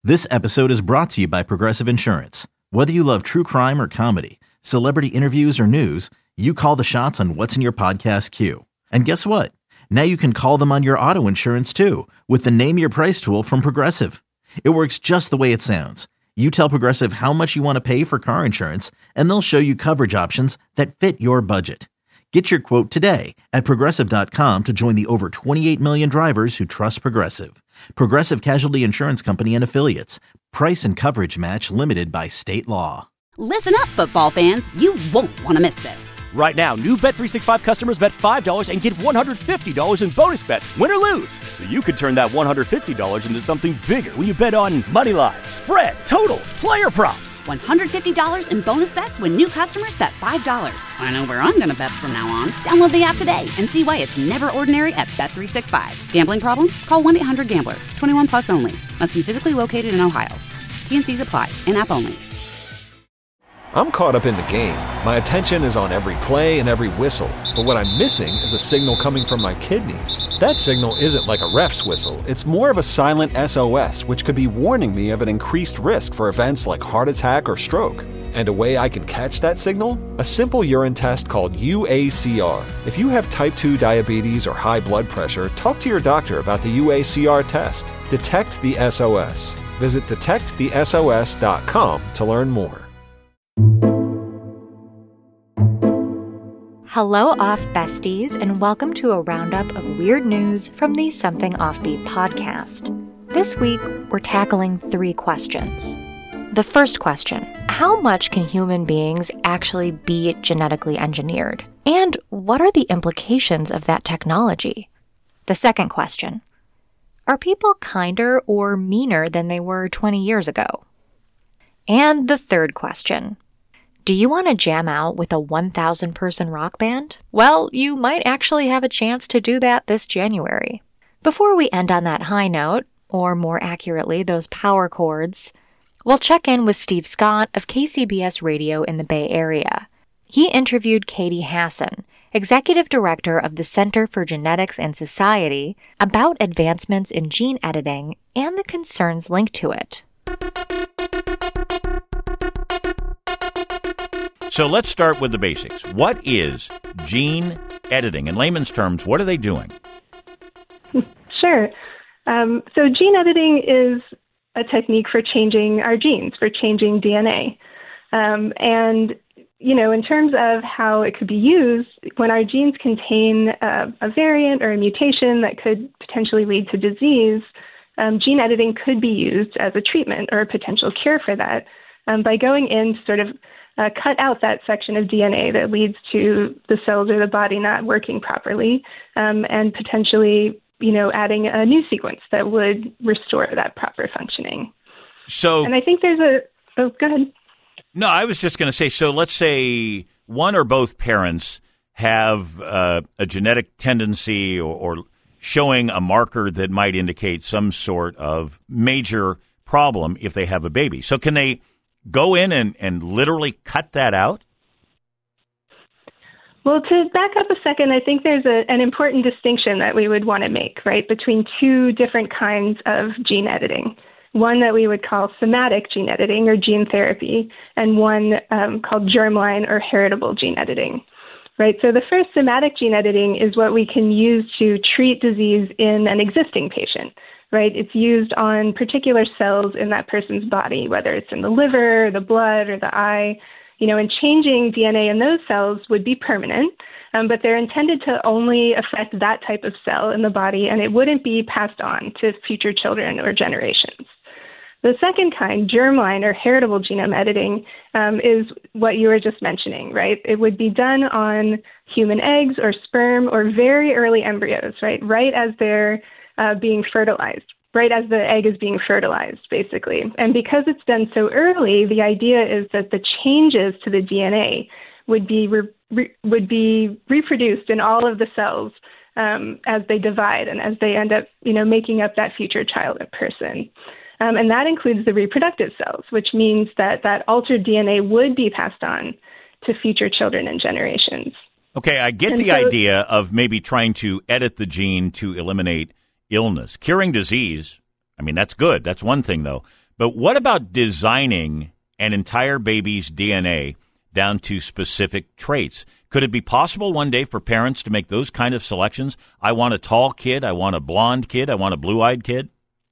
This episode is brought to you by Progressive Insurance. Whether you love true crime or comedy, celebrity interviews or news, you call the shots on what's in your podcast queue. And guess what? Now you can call them on your auto insurance too with the Name Your Price tool from Progressive. It works just the way it sounds. You tell Progressive how much you want to pay for car insurance, and they'll show you coverage options that fit your budget. Get your quote today at Progressive.com to join the over 28 million drivers who trust Progressive. Progressive Casualty Insurance Company and Affiliates. Price and coverage match limited by state law. Listen up, football fans. You won't want to miss this. Right now, new Bet365 customers bet $5 and get $150 in bonus bets, win or lose. So you could turn that $150 into something bigger when you bet on money line, spread, totals, player props. $150 in bonus bets when new customers bet $5. I know where I'm going to bet from now on. Download the app today and see why it's never ordinary at Bet365. Gambling problem? Call 1-800-GAMBLER. 21 plus only. Must be physically located in Ohio. T&Cs apply. In-app only. I'm caught up in the game. My attention is on every play and every whistle. But what I'm missing is a signal coming from my kidneys. That signal isn't like a ref's whistle. It's more of a silent SOS, which could be warning me of an increased risk for events like heart attack or stroke. And a way I can catch that signal? A simple urine test called UACR. If you have type 2 diabetes or high blood pressure, talk to your doctor about the UACR test. Detect the SOS. Visit detectthesos.com to learn more. Hello, Off Besties, and welcome to a roundup of weird news from the Something Offbeat podcast. This week, we're tackling 3 questions. The first question, how much can human beings actually be genetically engineered? And what are the implications of that technology? The second question, are people kinder or meaner than they were 20 years ago? And the third question, do you want to jam out with a 1,000-person rock band? Well, you might actually have a chance to do that this January. Before we end on that high note, or more accurately, those power chords, we'll check in with Steve Scott of KCBS Radio in the Bay Area. He interviewed Katie Hassan, Executive Director of the Center for Genetics and Society, about advancements in gene editing and the concerns linked to it. So let's start with the basics. What is gene editing? In layman's terms, what are they doing? Sure. So gene editing is a technique for changing our genes, for changing DNA. And, you know, in terms of how it could be used, when our genes contain a variant or a mutation that could potentially lead to disease, gene editing could be used as a treatment or a potential cure for that by going in to sort of cut out that section of DNA that leads to the cells or the body not working properly, and potentially, you know, adding a new sequence that would restore that proper functioning. So, and I think there's go ahead. No, I was just going to say, so let's say one or both parents have a genetic tendency or showing a marker that might indicate some sort of major problem if they have a baby. So can they go in and literally cut that out? Well, to back up a second, I think there's an important distinction that we would want to make, right, between 2 different kinds of gene editing. One that we would call somatic gene editing or gene therapy, and one called germline or heritable gene editing, right? So the first, somatic gene editing, is what we can use to treat disease in an existing patient. Right, it's used on particular cells in that person's body, whether it's in the liver, the blood, or the eye. You know, and changing DNA in those cells would be permanent, but they're intended to only affect that type of cell in the body, and it wouldn't be passed on to future children or generations. The second kind, germline or heritable genome editing, is what you were just mentioning, right? It would be done on human eggs or sperm or very early embryos, right as they're being fertilized, right as the egg is being fertilized, basically. And because it's done so early, the idea is that the changes to the DNA would be reproduced in all of the cells as they divide and as they end up, you know, making up that future child or person. And that includes the reproductive cells, which means that that altered DNA would be passed on to future children and generations. Okay, I get the idea of maybe trying to edit the gene to eliminate illness. Curing disease, I mean, that's good. That's one thing, though. But what about designing an entire baby's DNA down to specific traits? Could it be possible one day for parents to make those kind of selections? I want a tall kid. I want a blonde kid. I want a blue-eyed kid.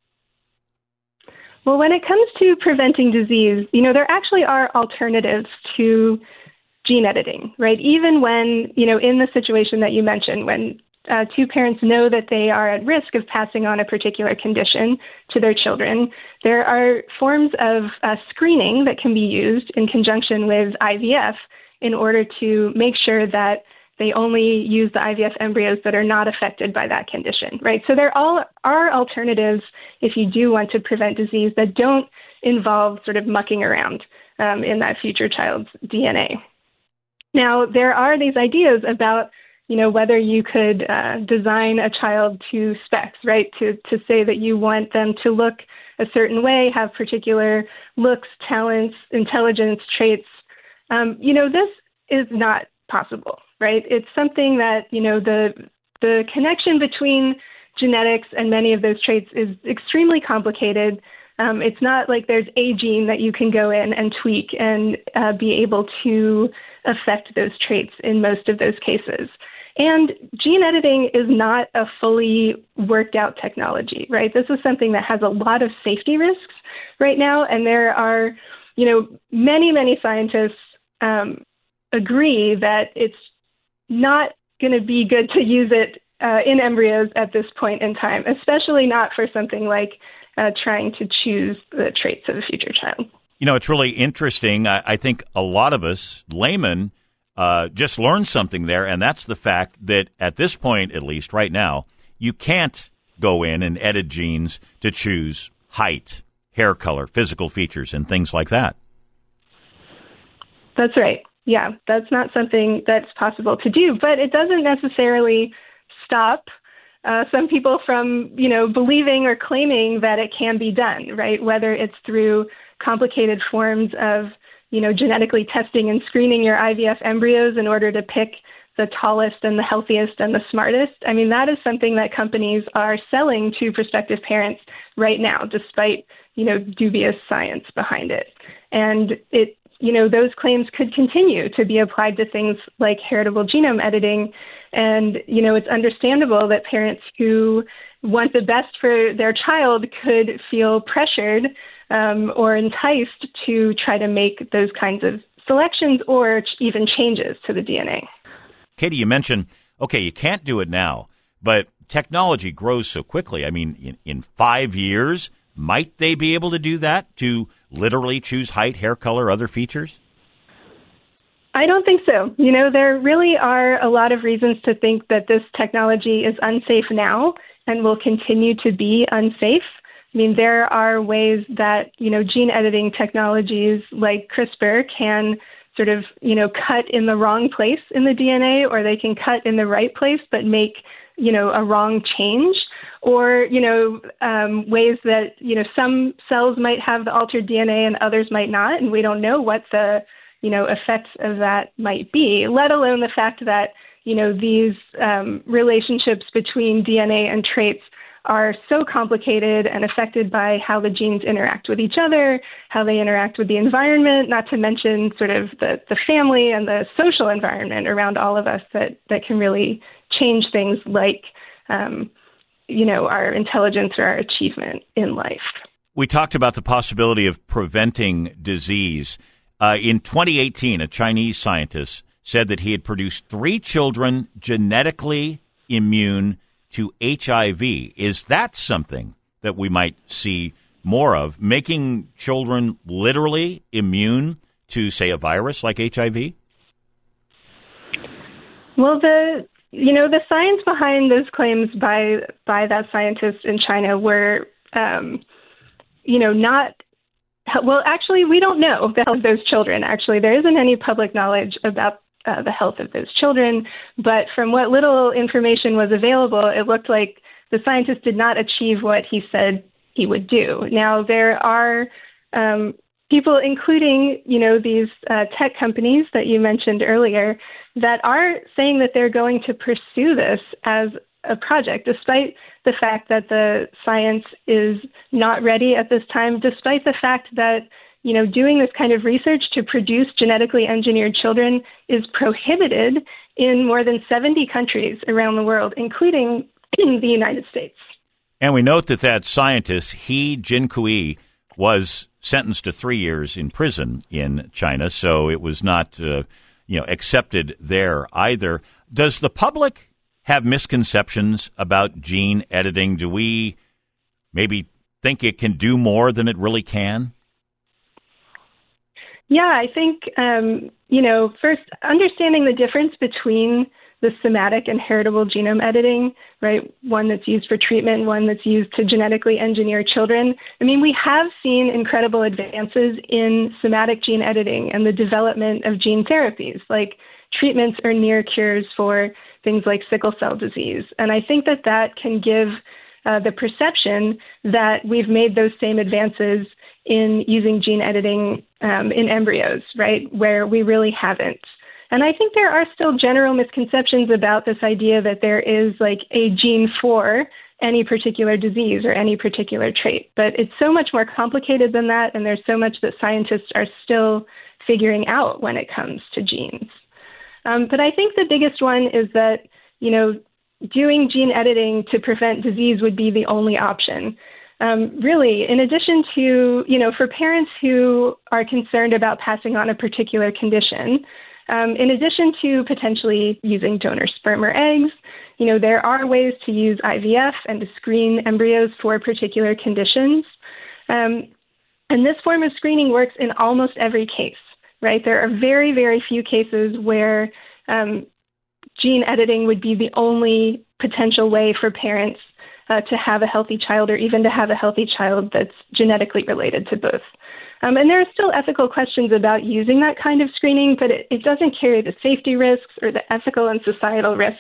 Well, when it comes to preventing disease, there actually are alternatives to gene editing, right? Even when, in the situation that you mentioned, when two parents know that they are at risk of passing on a particular condition to their children, there are forms of screening that can be used in conjunction with IVF in order to make sure that they only use the IVF embryos that are not affected by that condition, right? So there are alternatives if you do want to prevent disease that don't involve sort of mucking around in that future child's DNA. Now, there are these ideas about, whether you could design a child to specs, right? To say that you want them to look a certain way, have particular looks, talents, intelligence, traits. This is not possible, right? It's something that, the connection between genetics and many of those traits is extremely complicated. It's not like there's a gene that you can go in and tweak and be able to affect those traits in most of those cases. And gene editing is not a fully worked out technology, right? This is something that has a lot of safety risks right now. And there are, many, many scientists agree that it's not going to be good to use it in embryos at this point in time, especially not for something like trying to choose the traits of a future child. It's really interesting. I think a lot of us, laymen, just learned something there, and that's the fact that at this point, at least right now, you can't go in and edit genes to choose height, hair color, physical features, and things like that. That's right. Yeah, that's not something that's possible to do, but it doesn't necessarily stop some people from, believing or claiming that it can be done, right? Whether it's through complicated forms of, genetically testing and screening your IVF embryos in order to pick the tallest and the healthiest and the smartest. I mean, that is something that companies are selling to prospective parents right now, despite, dubious science behind it. And those claims could continue to be applied to things like heritable genome editing. And, it's understandable that parents who want the best for their child could feel pressured or enticed to try to make those kinds of selections or even changes to the DNA. Katie, you mentioned, okay, you can't do it now, but technology grows so quickly. I mean, in 5 years, might they be able to do that, to literally choose height, hair color, other features? I don't think so. There really are a lot of reasons to think that this technology is unsafe now and will continue to be unsafe. I mean, there are ways that, gene editing technologies like CRISPR can sort of, cut in the wrong place in the DNA, or they can cut in the right place but make, a wrong change. Or, ways that, some cells might have the altered DNA and others might not, and we don't know what the, effects of that might be, let alone the fact that, these relationships between DNA and traits are so complicated and affected by how the genes interact with each other, how they interact with the environment, not to mention sort of the family and the social environment around all of us that can really change things like, our intelligence or our achievement in life. We talked about the possibility of preventing disease. In 2018, a Chinese scientist said that he had produced 3 children genetically immune to HIV. Is that something that we might see more of, making children literally immune to, say, a virus like HIV? Well, the science behind those claims by that scientist in China were, not. Well, actually, we don't know the health of those children. Actually, there isn't any public knowledge about the health of those children. But from what little information was available, it looked like the scientist did not achieve what he said he would do. Now, there are people, including, these tech companies that you mentioned earlier, that are saying that they're going to pursue this as a project, despite the fact that the science is not ready at this time, despite the fact that, doing this kind of research to produce genetically engineered children is prohibited in more than 70 countries around the world, including the United States. And we note that scientist, He Jiankui, was sentenced to 3 years in prison in China, so it was not, accepted there either. Does the public have misconceptions about gene editing? Do we maybe think it can do more than it really can? Yeah, I think, first, understanding the difference between the somatic and heritable genome editing, right? One that's used for treatment, one that's used to genetically engineer children. I mean, we have seen incredible advances in somatic gene editing and the development of gene therapies, like treatments or near cures for things like sickle cell disease. And I think that can give the perception that we've made those same advances in using gene editing in embryos, right, where we really haven't. And I think there are still general misconceptions about this idea that there is like a gene for any particular disease or any particular trait. But it's so much more complicated than that, and there's so much that scientists are still figuring out when it comes to genes. But I think the biggest one is that, doing gene editing to prevent disease would be the only option. Really, in addition to, for parents who are concerned about passing on a particular condition, in addition to potentially using donor sperm or eggs, there are ways to use IVF and to screen embryos for particular conditions. And this form of screening works in almost every case, right? There are very, very few cases where gene editing would be the only potential way for parents to have a healthy child, or even to have a healthy child that's genetically related to both. And there are still ethical questions about using that kind of screening, but it doesn't carry the safety risks or the ethical and societal risks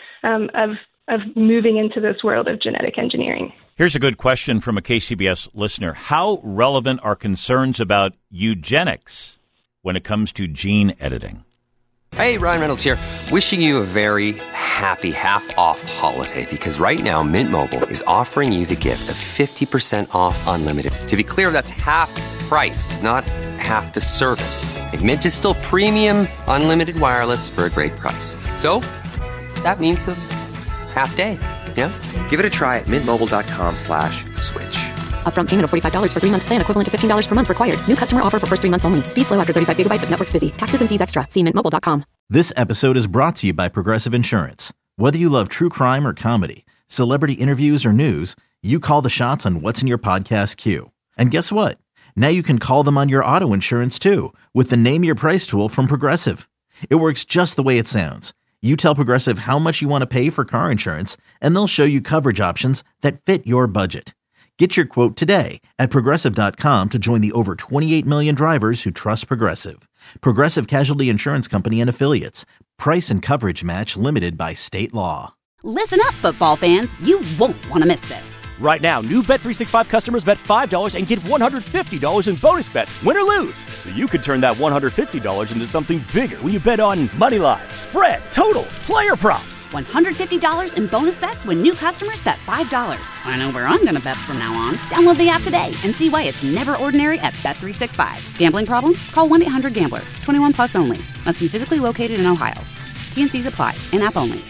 of moving into this world of genetic engineering. Here's a good question from a KCBS listener. How relevant are concerns about eugenics when it comes to gene editing? Hey, Ryan Reynolds here, wishing you a very happy half-off holiday, because right now Mint Mobile is offering you the gift of 50% off unlimited. To be clear, that's half price, not half the service. And Mint is still premium unlimited wireless for a great price. So that means a half day, yeah? Give it a try at mintmobile.com/switch. Upfront payment of $45 for 3-month plan, equivalent to $15 per month required. New customer offer for first 3 months only. Speed slow after 35 gigabytes if network's busy. Taxes and fees extra. See mintmobile.com. This episode is brought to you by Progressive Insurance. Whether you love true crime or comedy, celebrity interviews or news, you call the shots on what's in your podcast queue. And guess what? Now you can call them on your auto insurance too, with the Name Your Price tool from Progressive. It works just the way it sounds. You tell Progressive how much you want to pay for car insurance, and they'll show you coverage options that fit your budget. Get your quote today at Progressive.com to join the over 28 million drivers who trust Progressive. Progressive Casualty Insurance Company and Affiliates. Price and coverage match limited by state law. Listen up, football fans. You won't want to miss this. Right now, new Bet365 customers bet $5 and get $150 in bonus bets, win or lose. So you could turn that $150 into something bigger when you bet on money lines, spread, totals, player props. $150 in bonus bets when new customers bet $5. I know where I'm going to bet from now on. Download the app today and see why it's never ordinary at Bet365. Gambling problem? Call 1-800-GAMBLER. 21 plus only. Must be physically located in Ohio. T&Cs apply. In-app only.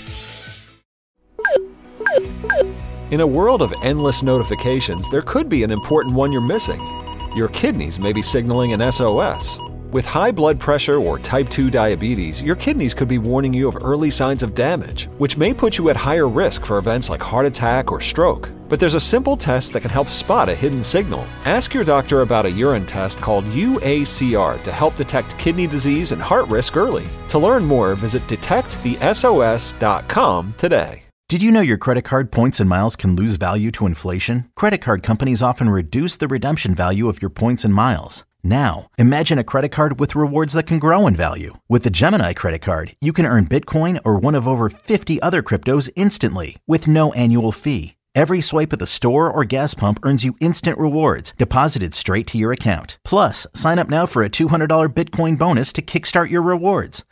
In a world of endless notifications, there could be an important one you're missing. Your kidneys may be signaling an SOS. With high blood pressure or type 2 diabetes, your kidneys could be warning you of early signs of damage, which may put you at higher risk for events like heart attack or stroke. But there's a simple test that can help spot a hidden signal. Ask your doctor about a urine test called UACR to help detect kidney disease and heart risk early. To learn more, visit detectthesos.com today. Did you know your credit card points and miles can lose value to inflation? Credit card companies often reduce the redemption value of your points and miles. Now, imagine a credit card with rewards that can grow in value. With the Gemini credit card, you can earn Bitcoin or one of over 50 other cryptos instantly with no annual fee. Every swipe at the store or gas pump earns you instant rewards deposited straight to your account. Plus, sign up now for a $200 Bitcoin bonus to kickstart your rewards.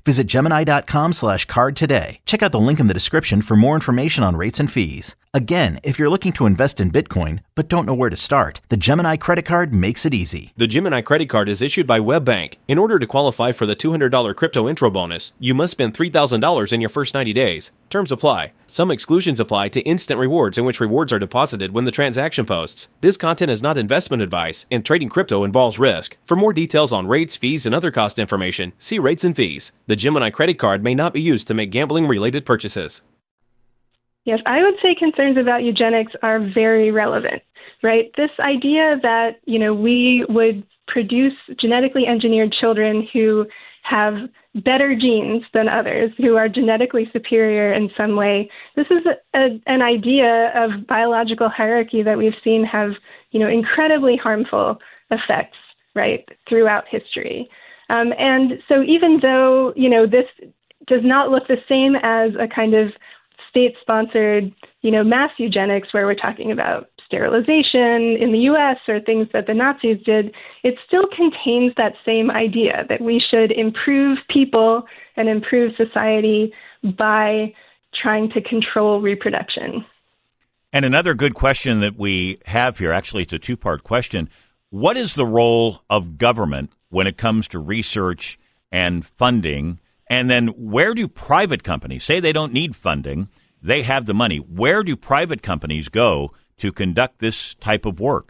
Visit Gemini.com/card today. Check out the link in the description for more information on rates and fees. Again, if you're looking to invest in Bitcoin but don't know where to start, the Gemini credit card makes it easy. The Gemini credit card is issued by WebBank. In order to qualify for the $200 crypto intro bonus, you must spend $3,000 in your first 90 days. Terms apply. Some exclusions apply to instant rewards, in which rewards are deposited when the transaction posts. This content is not investment advice, and trading crypto involves risk. For more details on rates, fees, and other cost information, see rates and fees. The Gemini credit card may not be used to make gambling-related purchases. Yes, I would say concerns about eugenics are very relevant, right? This idea that, we would produce genetically engineered children who have better genes than others, who are genetically superior in some way. This is an idea of biological hierarchy that we've seen have, incredibly harmful effects, right, throughout history. And so even though, this does not look the same as a kind of state-sponsored, mass eugenics where we're talking about sterilization in the U.S. or things that the Nazis did, it still contains that same idea that we should improve people and improve society by trying to control reproduction. And another good question that we have here, actually it's a two-part question. What is the role of government when it comes to research and funding? And then where do private companies, say they don't need funding, they have the money, where do private companies go to conduct this type of work?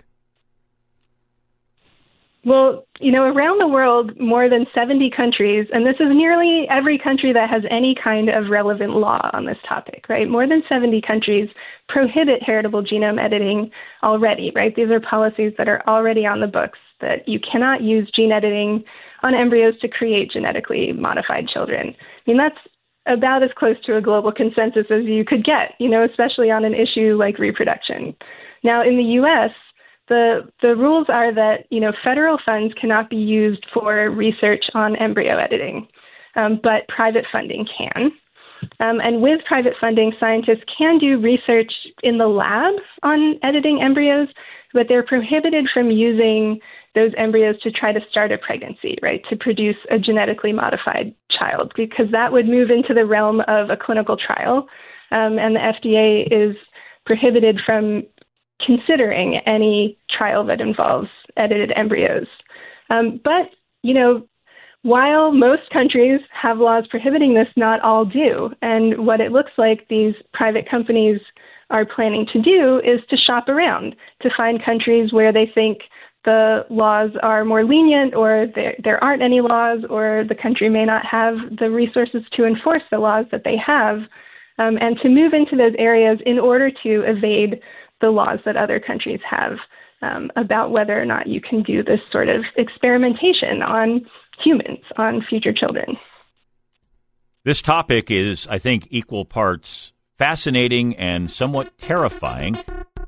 Well, around the world, more than 70 countries, and this is nearly every country that has any kind of relevant law on this topic, right? More than 70 countries prohibit heritable genome editing already, right? These are policies that are already on the books, that you cannot use gene editing on embryos to create genetically modified children. I mean, that's about as close to a global consensus as you could get, especially on an issue like reproduction. Now, in the U.S., the rules are that, federal funds cannot be used for research on embryo editing, but private funding can. And with private funding, scientists can do research in the lab on editing embryos, but they're prohibited from using those embryos to try to start a pregnancy, right, to produce a genetically modified child, because that would move into the realm of a clinical trial. And the FDA is prohibited from considering any trial that involves edited embryos. But, while most countries have laws prohibiting this, not all do. And what it looks like these private companies are planning to do is to shop around to find countries where they think the laws are more lenient, or there aren't any laws, or the country may not have the resources to enforce the laws that they have, and to move into those areas in order to evade the laws that other countries have about whether or not you can do this sort of experimentation on humans, on future children. This topic is, I think, equal parts fascinating and somewhat terrifying.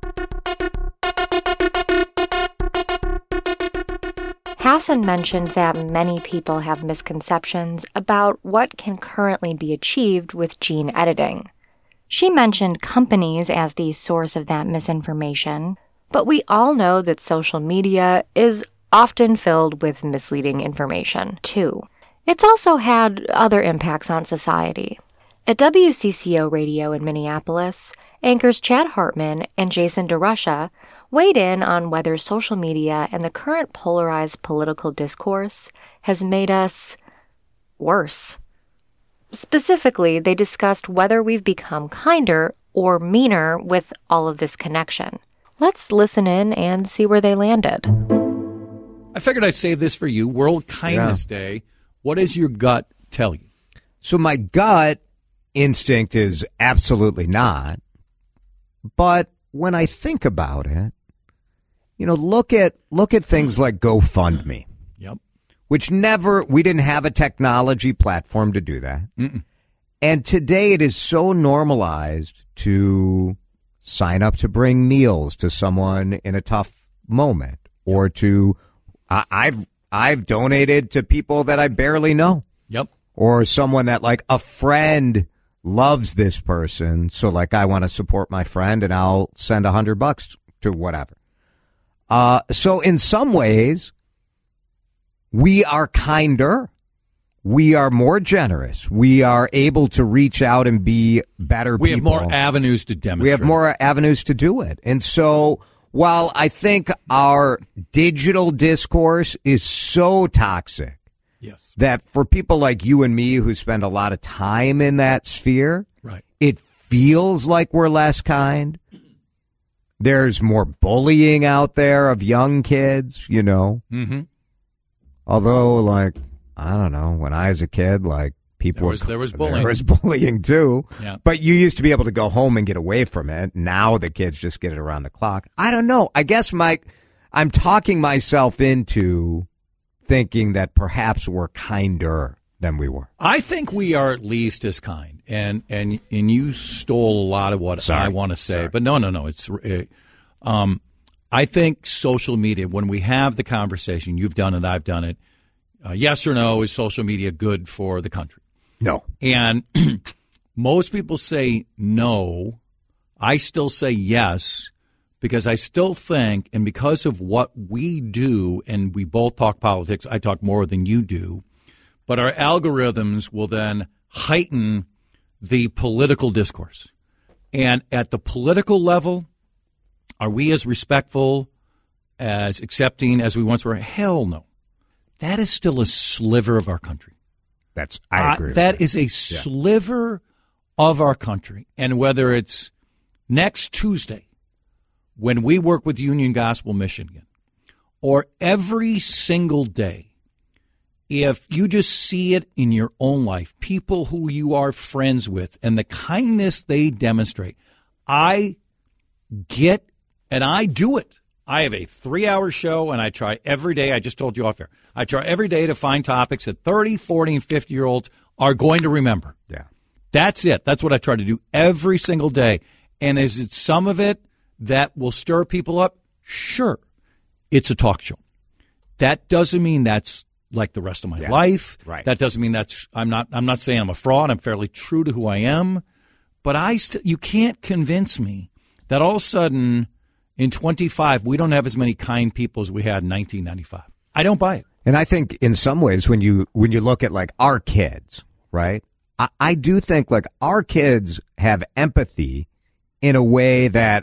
Hassan mentioned that many people have misconceptions about what can currently be achieved with gene editing. She mentioned companies as the source of that misinformation, but we all know that social media is often filled with misleading information, too. It's also had other impacts on society. At WCCO Radio in Minneapolis, anchors Chad Hartman and Jason DeRusha weighed in on whether social media and the current polarized political discourse has made us worse. Specifically, they discussed whether we've become kinder or meaner with all of this connection. Let's listen in and see where they landed. I figured I'd save this for you. World Kindness Day. What does your gut tell you? So my gut instinct is absolutely not. But when I think about it, look at things like GoFundMe. Yep. Which we didn't have a technology platform to do that. Mm-mm. And today it is so normalized to sign up to bring meals to someone in a tough moment, or to, I've donated to people that I barely know. Yep. Or someone that, like, a friend loves this person, so, like, I want to support my friend and I'll send $100 to whatever. So in some ways, we are kinder we are more generous. We are able to reach out and be better people. We have more avenues to demonstrate. We have more avenues to do it. And so while I think our digital discourse is so toxic, yes, that for people like you and me who spend a lot of time in that sphere, right, it feels like we're less kind. There's more bullying out there of young kids, you know. Mm-hmm. Although, like, I don't know, when I was a kid, like, there was bullying. There was bullying, too. Yeah. But you used to be able to go home and get away from it. Now the kids just get it around the clock. I don't know. I guess, Mike, I'm talking myself into thinking that perhaps we're kinder than we were. I think we are at least as kind. And you stole a lot of what I want to say. Sorry. But no. It's I think social media, when we have the conversation, you've done it, I've done it, yes or no, is social media good for the country? No. And most people say no. I still say yes, because I still think, and because of what we do, and we both talk politics, I talk more than you do, but our algorithms will then heighten the political discourse. And at the political level, are we as respectful, as accepting as we once were? Hell no. That is still a sliver of our country. I agree. That is a sliver of our country. And whether it's next Tuesday, when we work with Union Gospel Michigan, or every single day, if you just see it in your own life, people who you are friends with and the kindness they demonstrate, I get, and I do it. I have a 3-hour show, and I try every day. I just told you off air. I try every day to find topics that 30, 40, and 50-year-olds are going to remember. Yeah. That's it. That's what I try to do every single day. And is it some of it that will stir people up? Sure. It's a talk show. That doesn't mean that's like the rest of my life. Right. That doesn't mean that's I'm not saying I'm a fraud. I'm fairly true to who I am. But you can't convince me that all of a sudden in 25 we don't have as many kind people as we had in 1995. I don't buy it. And I think in some ways when you look at like our kids, right? I do think like our kids have empathy in a way that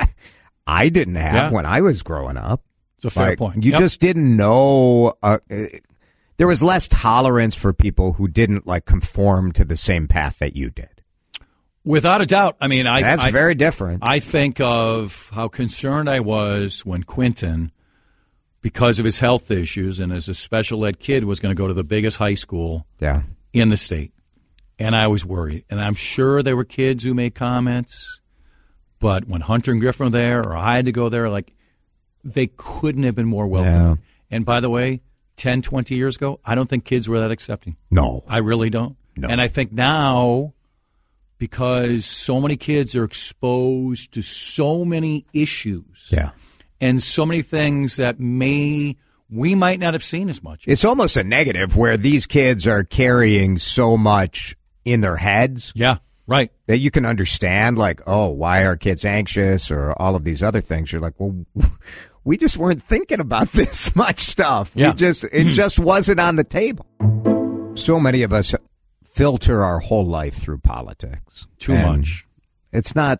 I didn't have when I was growing up. It's a fair point. You just didn't know. There was less tolerance for people who didn't like conform to the same path that you did. Without a doubt. I mean, that's very different. I think of how concerned I was when Quentin, because of his health issues and as a special ed kid, was going to go to the biggest high school in the state. And I was worried. And I'm sure there were kids who made comments. But when Hunter and Griffin were there, or I had to go there, like, they couldn't have been more welcoming. And by the way, 10, 20 years ago, I don't think kids were that accepting. No. I really don't. No. And I think now, because so many kids are exposed to so many issues and so many things that we might not have seen as much. It's almost a negative where these kids are carrying so much in their heads. Yeah, right. That you can understand, like, oh, why are kids anxious or all of these other things. You're like, well, we just weren't thinking about this much stuff. Yeah. It just wasn't on the table. So many of us filter our whole life through politics. Too much. It's not,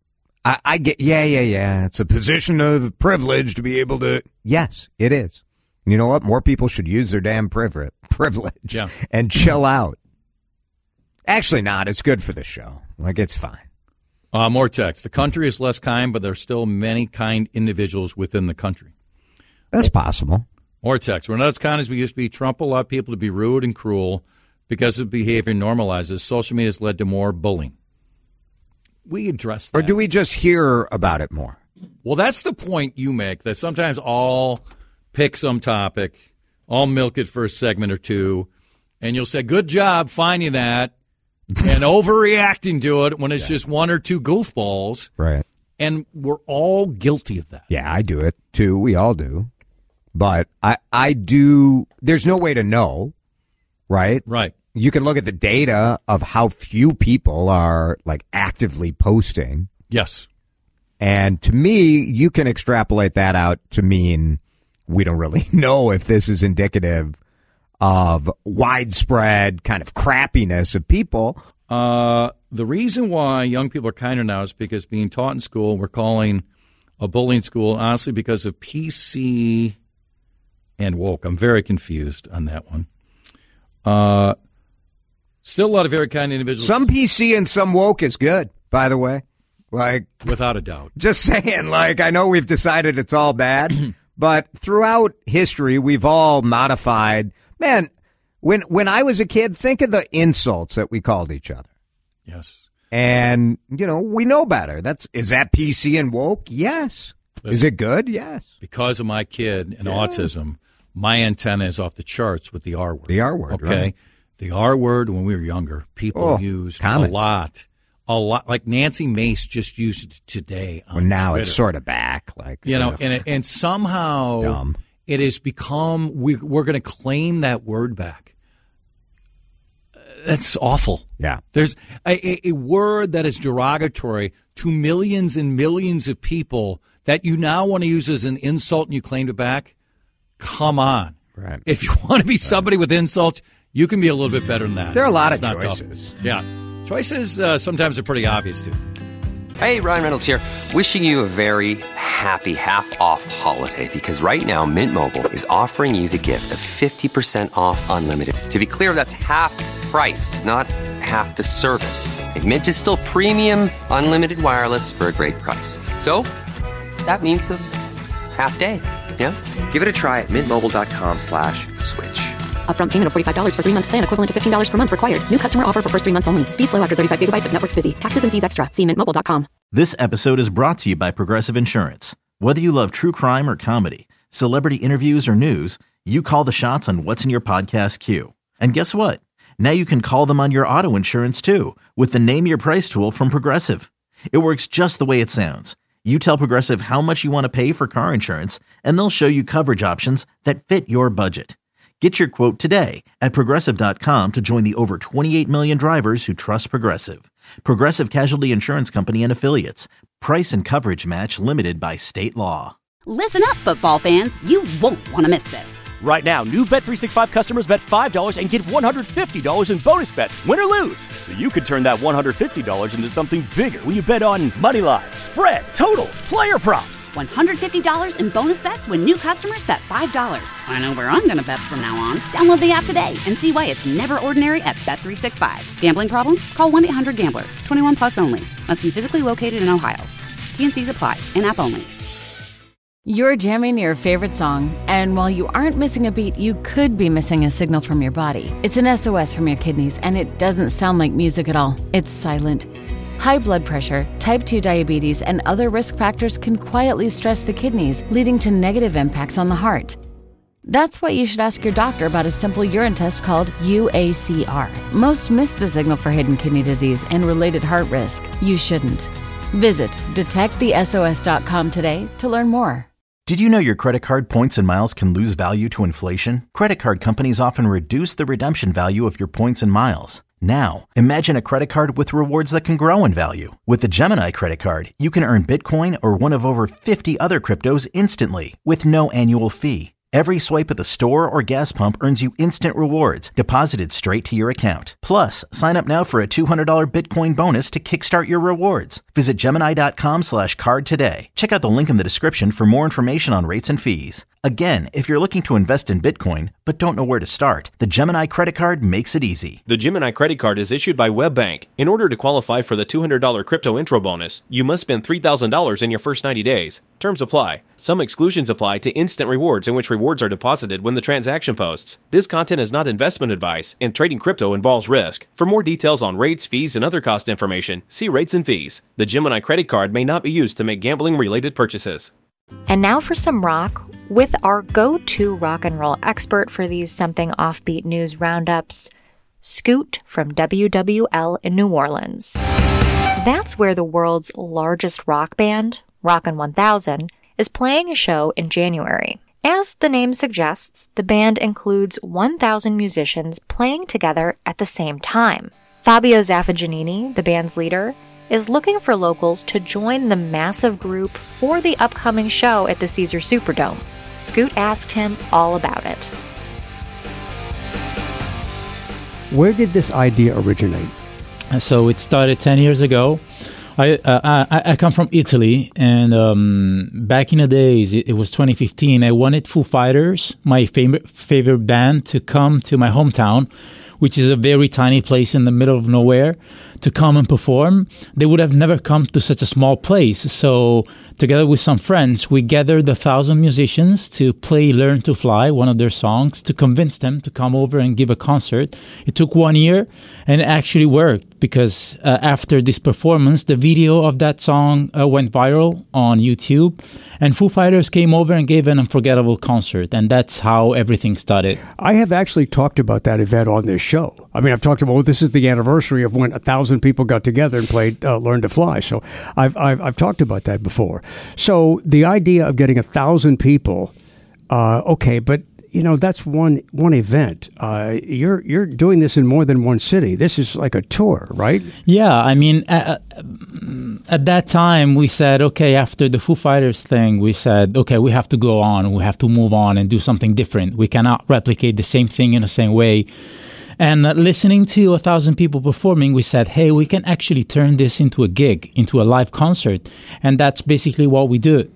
I get, it's a position of privilege to be able to, yes, it is. You know what? More people should use their damn privilege and chill out. Actually not. It's good for the show. Like, it's fine. More text. The country is less kind, but there's still many kind individuals within the country. That's possible. More text. We're not as kind as we used to be. Trump allowed people to be rude and cruel because of behavior normalizes. Social media has led to more bullying. We address that. Or do we just hear about it more? Well, that's the point you make, that sometimes I'll pick some topic, I'll milk it for a segment or two, and you'll say, good job finding that, and overreacting to it when it's just one or two goofballs. Right. And we're all guilty of that. Yeah, I do it too. We all do. But I do. There's no way to know, right? Right. You can look at the data of how few people are like actively posting. Yes. And to me, you can extrapolate that out to mean we don't really know if this is indicative of widespread kind of crappiness of people. The reason why young people are kinder now is because being taught in school, we're calling a bullying school, honestly, because of PC and woke. I'm very confused on that one. Still a lot of very kind individuals. Some PC and some woke is good, by the way. Like, without a doubt. Just saying, like, I know we've decided it's all bad, but throughout history, we've all modified. Man, when I was a kid, think of the insults that we called each other. Yes. And, you know, we know better. Is that PC and woke? Yes. Listen, is it good? Yes. Because of my kid and autism, my antenna is off the charts with the R word. The R word, okay? Right. The R word, when we were younger, people used common. A lot. Like Nancy Mace just used it today on now Twitter. It's sort of back. Like, you know, and somehow dumb. It has become, we're going to claim that word back. That's awful. Yeah. There's a word that is derogatory to millions and millions of people that you now want to use as an insult and you claimed it back. Come on. Right. If you want to be somebody with insults, you can be a little bit better than that. There are a lot of not choices. Tough. Yeah. Choices sometimes are pretty obvious, too. Hey, Ryan Reynolds here. Wishing you a very happy half-off holiday because right now Mint Mobile is offering you the gift of 50% off unlimited. To be clear, that's half price, not half the service. And Mint is still premium unlimited wireless for a great price. So that means a half day. Yeah? Give it a try at mintmobile.com/switch. Upfront payment of $45 for 3-month plan, equivalent to $15 per month required. New customer offer for first 3 months only. Speed slow after 35 gigabytes if network's busy. Taxes and fees extra. See mintmobile.com. This episode is brought to you by Progressive Insurance. Whether you love true crime or comedy, celebrity interviews or news, you call the shots on what's in your podcast queue. And guess what? Now you can call them on your auto insurance too with the Name Your Price tool from Progressive. It works just the way it sounds. You tell Progressive how much you want to pay for car insurance, and they'll show you coverage options that fit your budget. Get your quote today at Progressive.com to join the over 28 million drivers who trust Progressive. Progressive Casualty Insurance Company and Affiliates. Price and coverage match limited by state law. Listen up, football fans. You won't want to miss this. Right now, new Bet365 customers bet $5 and get $150 in bonus bets, win or lose. So you could turn that $150 into something bigger when you bet on money line, spread, totals, player props. $150 in bonus bets when new customers bet $5. I know where I'm going to bet from now on. Download the app today and see why it's never ordinary at Bet365. Gambling problem? Call 1-800-GAMBLER. 21 plus only. Must be physically located in Ohio. T&Cs apply. In-app only. You're jamming your favorite song, and while you aren't missing a beat, you could be missing a signal from your body. It's an SOS from your kidneys, and it doesn't sound like music at all. It's silent. High blood pressure, type 2 diabetes, and other risk factors can quietly stress the kidneys, leading to negative impacts on the heart. That's why you should ask your doctor about a simple urine test called UACR. Most miss the signal for hidden kidney disease and related heart risk. You shouldn't. Visit detectthesos.com today to learn more. Did you know your credit card points and miles can lose value to inflation? Credit card companies often reduce the redemption value of your points and miles. Now, imagine a credit card with rewards that can grow in value. With the Gemini credit card, you can earn Bitcoin or one of over 50 other cryptos instantly with no annual fee. Every swipe at the store or gas pump earns you instant rewards deposited straight to your account. Plus, sign up now for a $200 Bitcoin bonus to kickstart your rewards. Visit Gemini.com/card today. Check out the link in the description for more information on rates and fees. Again, if you're looking to invest in Bitcoin but don't know where to start, the Gemini credit card makes it easy. The Gemini credit card is issued by WebBank. In order to qualify for the $200 crypto intro bonus, you must spend $3,000 in your first 90 days. Terms apply. Some exclusions apply to instant rewards in which rewards are deposited when the transaction posts. This content is not investment advice, and trading crypto involves risk. For more details on rates, fees, and other cost information, see rates and fees. The Gemini credit card may not be used to make gambling-related purchases. And now for some rock with our go-to rock and roll expert for these Something Offbeat News roundups, Scoot from WWL in New Orleans. That's where the world's largest rock band, Rockin' 1000, is playing a show in January. As the name suggests, the band includes 1,000 musicians playing together at the same time. Fabio Zaffagiannini, the band's leader, is looking for locals to join the massive group for the upcoming show at the Caesars Superdome. Scoot asked him all about it. Where did this idea originate? So it started 10 years ago. I come from Italy, and back in the days, it was 2015. I wanted Foo Fighters, my favorite band, to come to my hometown, which is a very tiny place in the middle of nowhere, to come and perform. They would have never come to such a small place. So together with some friends, we gathered 1,000 musicians to play Learn to Fly, one of their songs, to convince them to come over and give a concert. It took 1 year, and it actually worked, because after this performance, the video of that song went viral on YouTube, and Foo Fighters came over and gave an unforgettable concert, and that's how everything started. I have actually talked about that event on this show. I mean, I've talked about, this is the anniversary of when 1,000 people got together and played Learn to Fly. So I've talked about that before. So the idea of getting 1,000 people, okay, but that's one event. You're doing this in more than one city. This is like a tour, right? Yeah, I mean, at that time we said, okay, after the Foo Fighters thing, we said, okay, we have to go on. We have to move on and do something different. We cannot replicate the same thing in the same way. And listening to 1,000 people performing, we said, hey, we can actually turn this into a gig, into a live concert. And that's basically what we did.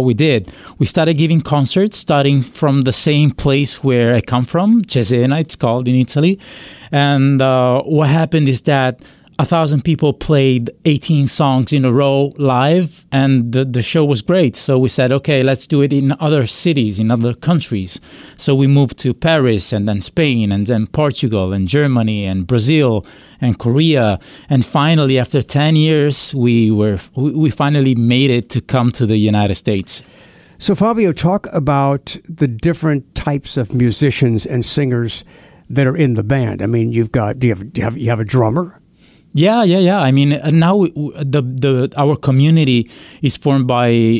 We started giving concerts, starting from the same place where I come from, Cesena, it's called in Italy. And what happened is that 1,000 people played 18 songs in a row live, and the show was great. So we said, okay, let's do it in other cities, in other countries. So we moved to Paris, and then Spain, and then Portugal, and Germany, and Brazil, and Korea. And finally, after 10 years, we finally made it to come to the United States. So Fabio, talk about the different types of musicians and singers that are in the band. I mean, you have a drummer? Yeah. I mean, now our community is formed by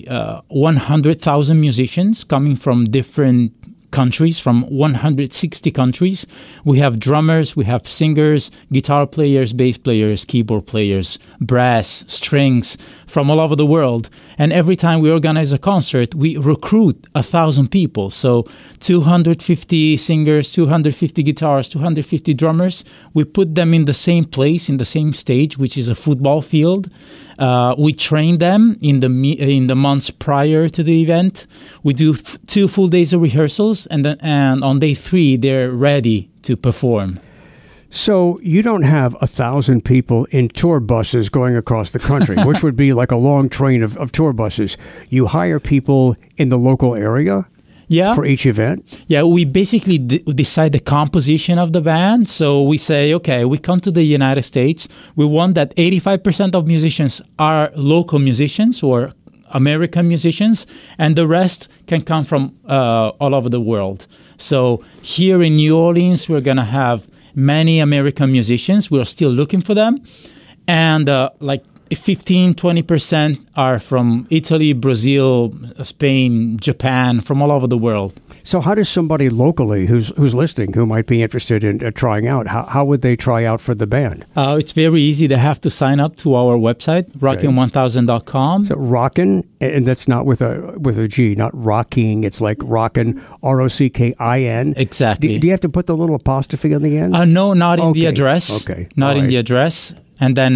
100,000 musicians coming from different countries, from 160 countries. We have drummers, we have singers, guitar players, bass players, keyboard players, brass, strings from all over the world. And every time we organize a concert, we recruit 1,000 people. So 250 singers, 250 guitars, 250 drummers. We put them in the same place, in the same stage, which is a football field. We train them in the months prior to the event. We do 2 full days of rehearsals, and on day 3, they're ready to perform. So you don't have 1,000 people in tour buses going across the country, which would be like a long train of tour buses. You hire people in the local area? Yeah. For each event? Yeah, we basically decide the composition of the band. So we say, okay, we come to the United States. We want that 85% of musicians are local musicians or American musicians, and the rest can come from all over the world. So here in New Orleans, we're going to have many American musicians. We're still looking for them. And 15-20% are from Italy, Brazil, Spain, Japan, from all over the world. So how does somebody locally who's listening, who might be interested in trying out, how would they try out for the band? It's very easy. They have to sign up to our website, rockin1000.com. So Rockin, and that's not with a G, not rocking. It's like Rockin, ROCKIN. Exactly. Do you have to put the little apostrophe on the end? No, not in the address. Okay. Not in the address. And then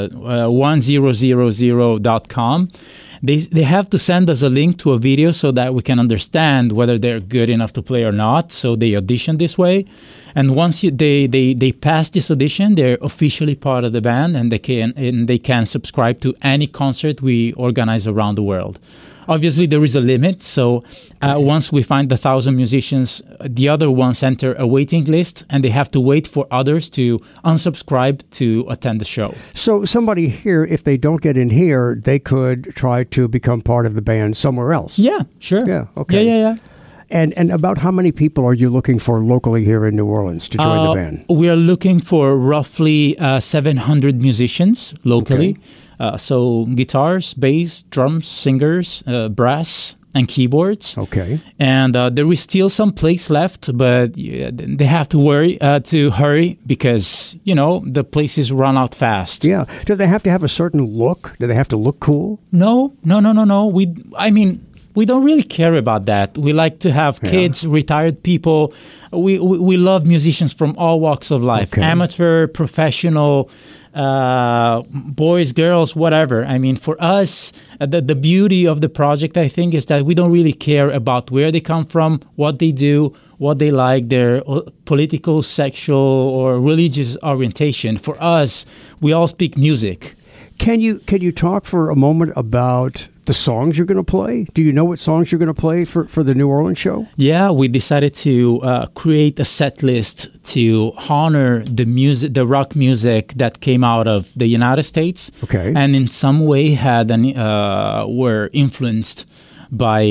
1000.com. They have to send us a link to a video so that we can understand whether they're good enough to play or not. So they audition this way. And once they pass this audition, they're officially part of the band, and they can subscribe to any concert we organize around the world. Obviously, there is a limit. So once we find the 1,000 musicians, the other ones enter a waiting list, and they have to wait for others to unsubscribe to attend the show. So somebody here, if they don't get in here, they could try to become part of the band somewhere else. Yeah, sure. Yeah, okay. Yeah. And about how many people are you looking for locally here in New Orleans to join the band? We are looking for roughly 700 musicians locally. Okay. So guitars, bass, drums, singers, brass, and keyboards. Okay. And there is still some place left, but they have to hurry because, the places run out fast. Yeah. Do they have to have a certain look? Do they have to look cool? No. we don't really care about that. We like to have kids, retired people. We love musicians from all walks of life, amateur, professional, boys, girls, whatever. I mean, for us, the beauty of the project, I think, is that we don't really care about where they come from, what they do, what they like, their political, sexual, or religious orientation. For us, we all speak music. Can you talk for a moment about the songs you're going to play? Do you know what songs you're going to play for the New Orleans show? Yeah, we decided to create a set list to honor the music, the rock music that came out of the United States, and in some way were influenced by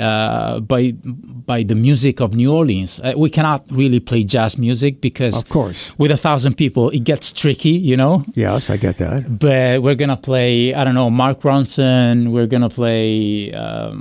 the music of New Orleans. We cannot really play jazz music because, of course, with 1,000 people, it gets tricky, you know? Yes, I get that. But we're going to play, I don't know, Mark Ronson. We're going to play,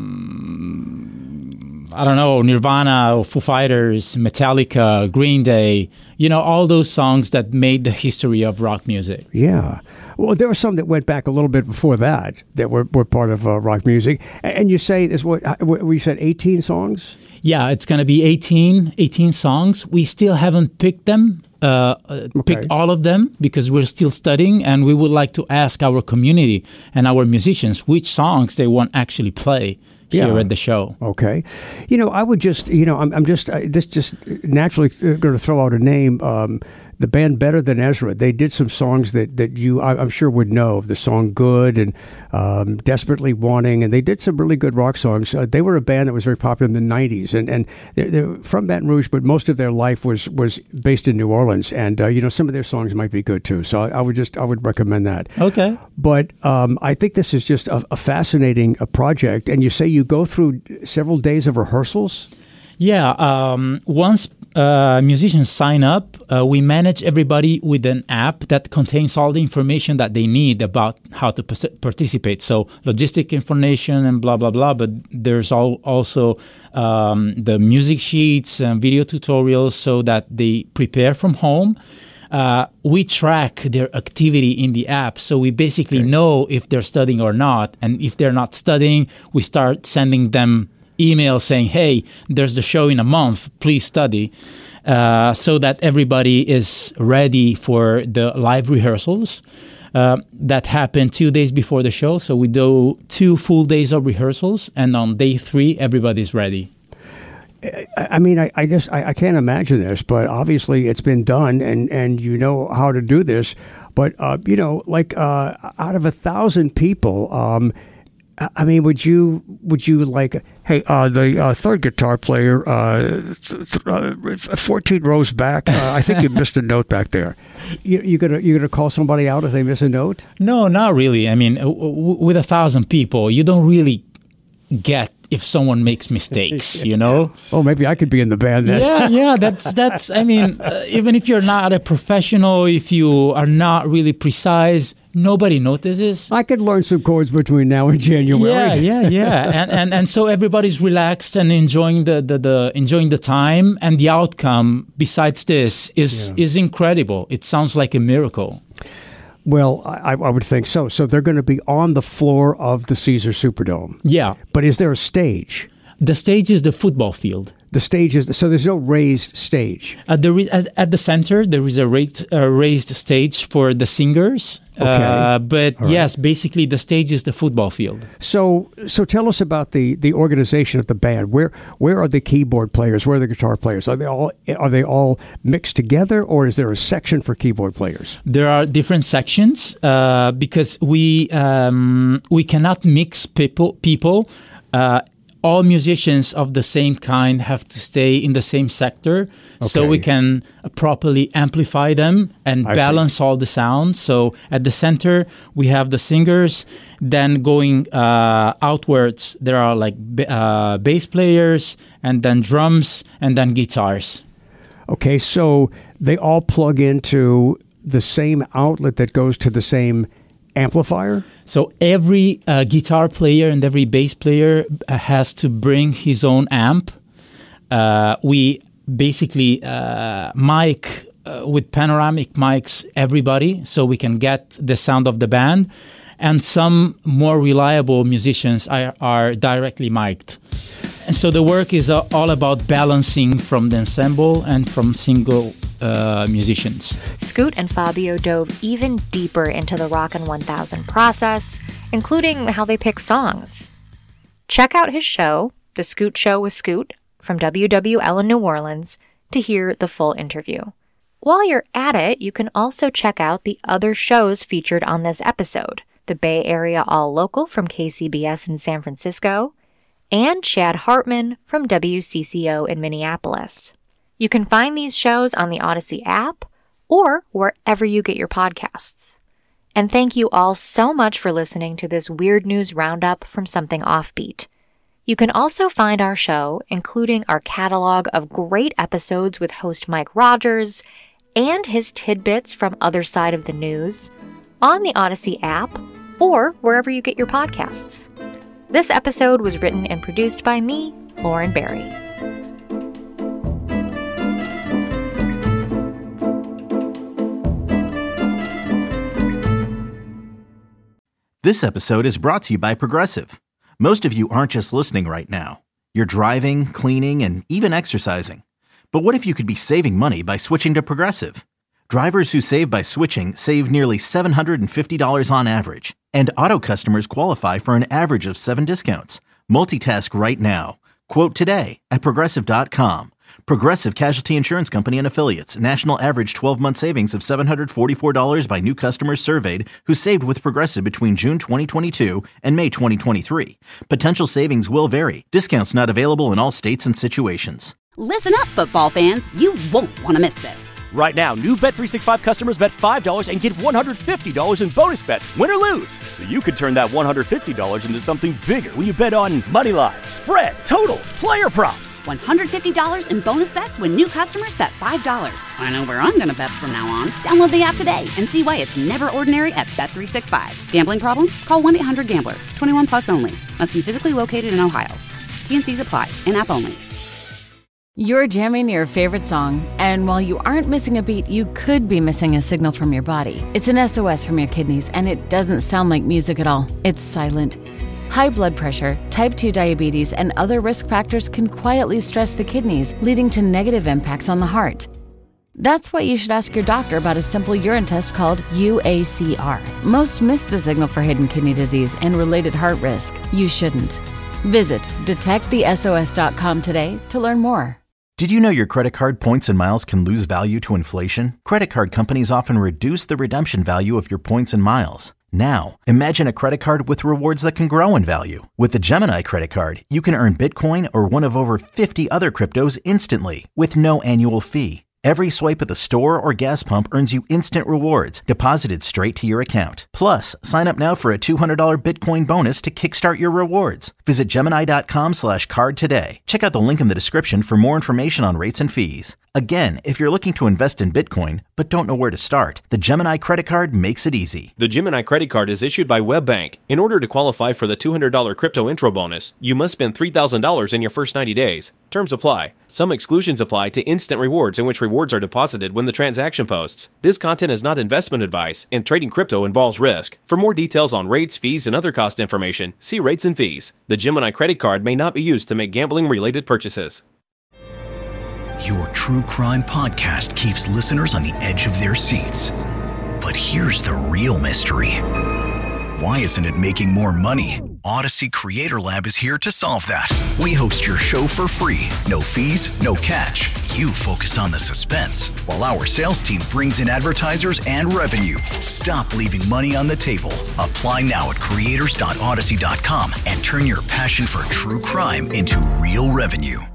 I don't know, Nirvana, Foo Fighters, Metallica, Green Day, you know, all those songs that made the history of rock music. Yeah. Well, there were some that went back a little bit before that were part of rock music. And you say, we said 18 songs? Yeah, it's going to be 18 songs. We still haven't picked them, picked all of them, because we're still studying, and we would like to ask our community and our musicians which songs they want actually play here at the show. Okay. You know, I would just, I'm just naturally going to throw out a name. The band Better Than Ezra, they did some songs that you, I'm sure, would know. The song Good and Desperately Wanting, and they did some really good rock songs. They were a band that was very popular in the 90s, and they're from Baton Rouge, but most of their life was based in New Orleans, and, some of their songs might be good, too. So I would recommend that. Okay. But I think this is just a fascinating project, and you say you go through several days of rehearsals? Yeah. Once musicians sign up, we manage everybody with an app that contains all the information that they need about how to participate. So logistic information and blah, blah, blah. But there's also the music sheets and video tutorials so that they prepare from home. We track their activity in the app, so we basically know if they're studying or not. And if they're not studying, we start sending them emails saying, hey, there's the show in a month, please study, so that everybody is ready for the live rehearsals that happen 2 days before the show. So we do 2 full days of rehearsals, and on day 3, everybody's ready. I mean, I guess I can't imagine this, but obviously it's been done, and you know how to do this. But, out of 1,000 people, I mean, would you like, hey, the third guitar player, 14 rows back, I think you missed a note back there. You gonna call somebody out if they miss a note? No, not really. I mean, with 1,000 people, you don't really get if someone makes mistakes, you know? Oh, maybe I could be in the band then. Yeah, that's. I mean, even if you're not a professional, if you are not really precise, nobody notices. I could learn some chords between now and January. Yeah. and so everybody's relaxed and enjoying the time, and the outcome, besides this, is incredible. It sounds like a miracle. Well, I would think so. So they're going to be on the floor of the Caesars Superdome. Yeah. But is there a stage? The stage is the football field. The stage is so there's no raised stage. At the center, there is a raised stage for the singers. Okay. But yes, basically the stage is the football field. So tell us about the organization of the band. Where are the keyboard players? Where are the guitar players? Are they all mixed together, or is there a section for keyboard players? There are different sections because we cannot mix people. All musicians of the same kind have to stay in the same sector, so we can properly amplify them and balance all the sound. So at the center, we have the singers. Then going outwards, there are like bass players, and then drums, and then guitars. Okay, so they all plug into the same outlet that goes to the same amplifier? So every guitar player and every bass player has to bring his own amp. We basically mic with panoramic mics everybody, so we can get the sound of the band. and some more reliable musicians are directly mic'd. And so the work is all about balancing from the ensemble and from single musicians. Scoot and Fabio dove even deeper into the Rockin' 1000 process, including how they pick songs. Check out his show, The Scoot Show with Scoot, from WWL in New Orleans, to hear the full interview. While you're at it, you can also check out the other shows featured on this episode, the Bay Area All Local from KCBS in San Francisco, and Chad Hartman from WCCO in Minneapolis. You can find these shows on the Odyssey app or wherever you get your podcasts. And thank you all so much for listening to this Weird News Roundup from Something Offbeat. You can also find our show, including our catalog of great episodes with host Mike Rogers and his tidbits from Other Side of the News, on the Odyssey app or wherever you get your podcasts. This episode was written and produced by me, Lauren Barry. This episode is brought to you by Progressive. Most of you aren't just listening right now. You're driving, cleaning, and even exercising. But what if you could be saving money by switching to Progressive? Drivers who save by switching save nearly $750 on average. And auto customers qualify for an average of 7 discounts. Multitask right now. Quote today at Progressive.com. Progressive Casualty Insurance Company and Affiliates. National average 12-month savings of $744 by new customers surveyed who saved with Progressive between June 2022 and May 2023. Potential savings will vary. Discounts not available in all states and situations. Listen up, football fans. You won't want to miss this. Right now, new Bet365 customers bet $5 and get $150 in bonus bets, win or lose. So you could turn that $150 into something bigger when you bet on money line, spread, totals, player props. $150 in bonus bets when new customers bet $5. I know where I'm going to bet from now on. Download the app today and see why it's never ordinary at Bet365. Gambling problem? Call 1-800-GAMBLER. 21 plus only. Must be physically located in Ohio. T&Cs apply. In-app only. You're jamming your favorite song, and while you aren't missing a beat, you could be missing a signal from your body. It's an SOS from your kidneys, and it doesn't sound like music at all. It's silent. High blood pressure, type 2 diabetes, and other risk factors can quietly stress the kidneys, leading to negative impacts on the heart. That's why you should ask your doctor about a simple urine test called UACR. Most miss the signal for hidden kidney disease and related heart risk. You shouldn't. Visit detectthesos.com today to learn more. Did you know your credit card points and miles can lose value to inflation? Credit card companies often reduce the redemption value of your points and miles. Now, imagine a credit card with rewards that can grow in value. With the Gemini credit card, you can earn Bitcoin or one of over 50 other cryptos instantly with no annual fee. Every swipe at the store or gas pump earns you instant rewards deposited straight to your account. Plus, sign up now for a $200 Bitcoin bonus to kickstart your rewards. Visit Gemini.com/card today. Check out the link in the description for more information on rates and fees. Again, if you're looking to invest in Bitcoin but don't know where to start, the Gemini credit card makes it easy. The Gemini credit card is issued by WebBank. In order to qualify for the $200 crypto intro bonus, you must spend $3,000 in your first 90 days. Terms apply. Some exclusions apply to instant rewards, in which rewards are deposited when the transaction posts. This content is not investment advice, and trading crypto involves risk. For more details on rates, fees, and other cost information, see rates and fees. The Gemini credit card may not be used to make gambling-related purchases. Your true crime podcast keeps listeners on the edge of their seats. But here's the real mystery. Why isn't it making more money? Odyssey Creator Lab is here to solve that. We host your show for free. No fees, no catch. You focus on the suspense, while our sales team brings in advertisers and revenue. Stop leaving money on the table. Apply now at creators.odyssey.com and turn your passion for true crime into real revenue.